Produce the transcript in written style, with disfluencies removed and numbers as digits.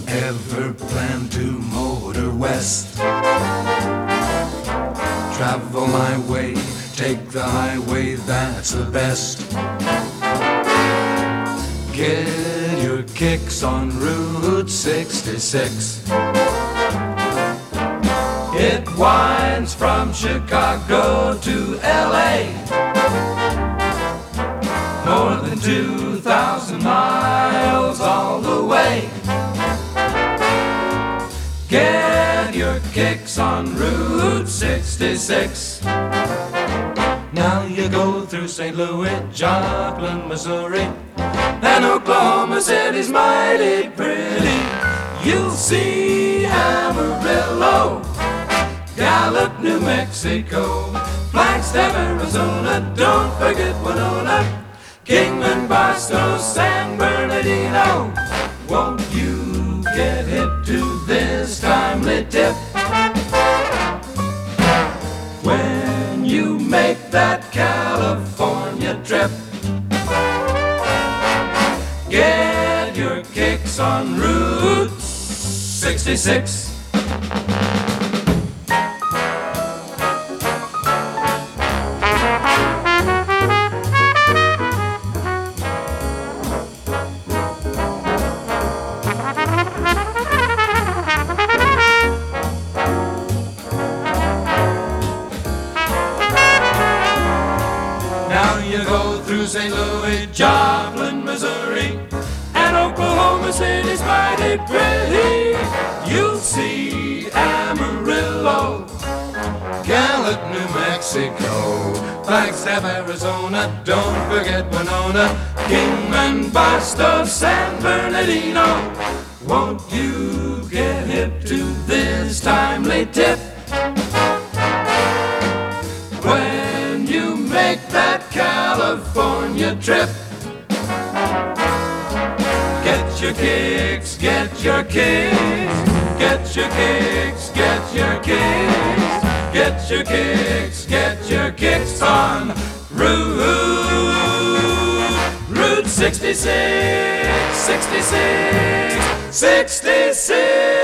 ever plan to motor west? Travel my way, take the highway, that's the best. Get your kicks on Route 66. It winds from Chicago to LA, more than 2,000 miles all the way. Get your kicks on Route 66. Now you go through St. Louis, Joplin, Missouri, and Oklahoma City's mighty pretty. You'll see Amarillo, Gallup, New Mexico, Flagstaff, Arizona, don't forget Winona, Kingman, Barstow, San Bernardino. Won't you get hip to this timely tip? When you make that California trip, get your kicks on Route 66. Now you go through St. Louis, Joplin, Missouri, and Oklahoma City's mighty pretty. You'll see Amarillo, Gallup, New Mexico, Flagstaff, Arizona, don't forget Winona, Kingman, Barstow, San Bernardino. Won't you get hip to this timely tip? When you make that California trip, get your kicks, get your kicks, get your kicks, get your kicks, get your kicks, get your kicks on Route 66, 66, 66.